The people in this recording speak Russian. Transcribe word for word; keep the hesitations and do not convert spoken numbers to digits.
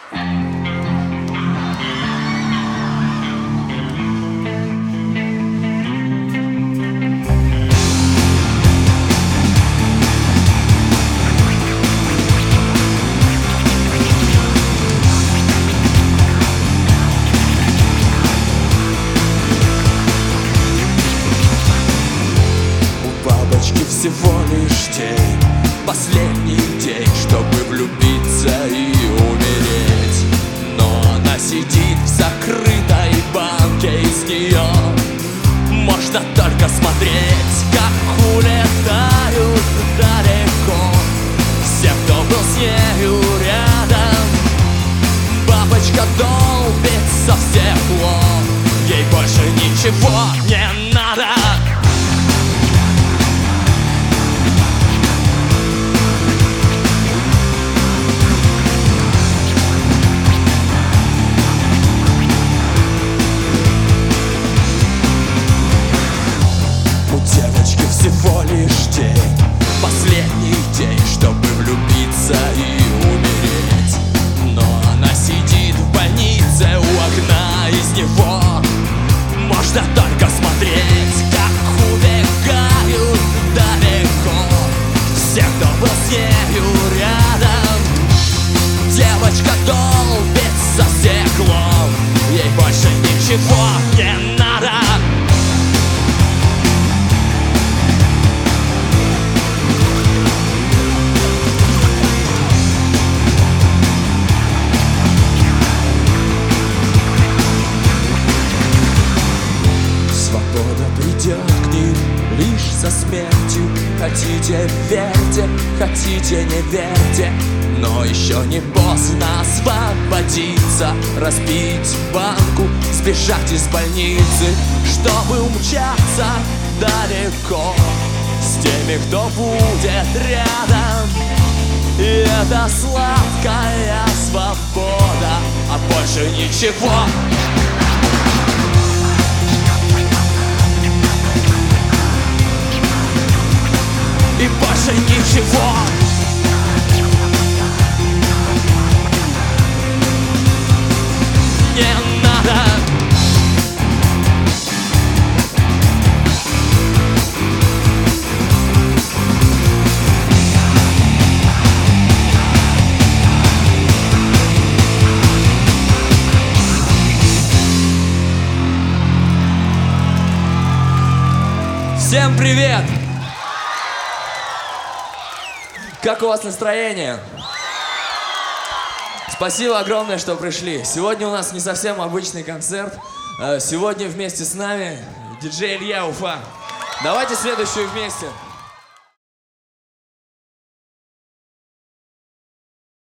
Всего лишь день, последний день, чтобы влюбиться и умереть. Но она сидит в закрытой банке, из нее можно только смотреть, как улетают далеко все, кто был с нею рядом. Бабочка долбит со всех лоб, ей больше ничего не надо. Всего лишь день, последний день, чтобы влюбиться и умереть. Но она сидит в больнице у окна, из него можно только смотреть, как убегают далеко все, кто был с нею рядом. Девочка долбит со стеклом, ей больше ничего не надо. Придет к ним лишь со смертью. Хотите — верьте, хотите — не верьте, но еще не поздно освободиться, разбить банку, сбежать из больницы, чтобы умчаться далеко с теми, кто будет рядом. И это сладкая свобода, а больше ничего. И больше ничего. Не надо. Всем привет! Как у вас настроение? Спасибо огромное, что пришли. Сегодня у нас не совсем обычный концерт. Сегодня вместе с нами диджей Илья Уфа. Давайте следующую вместе.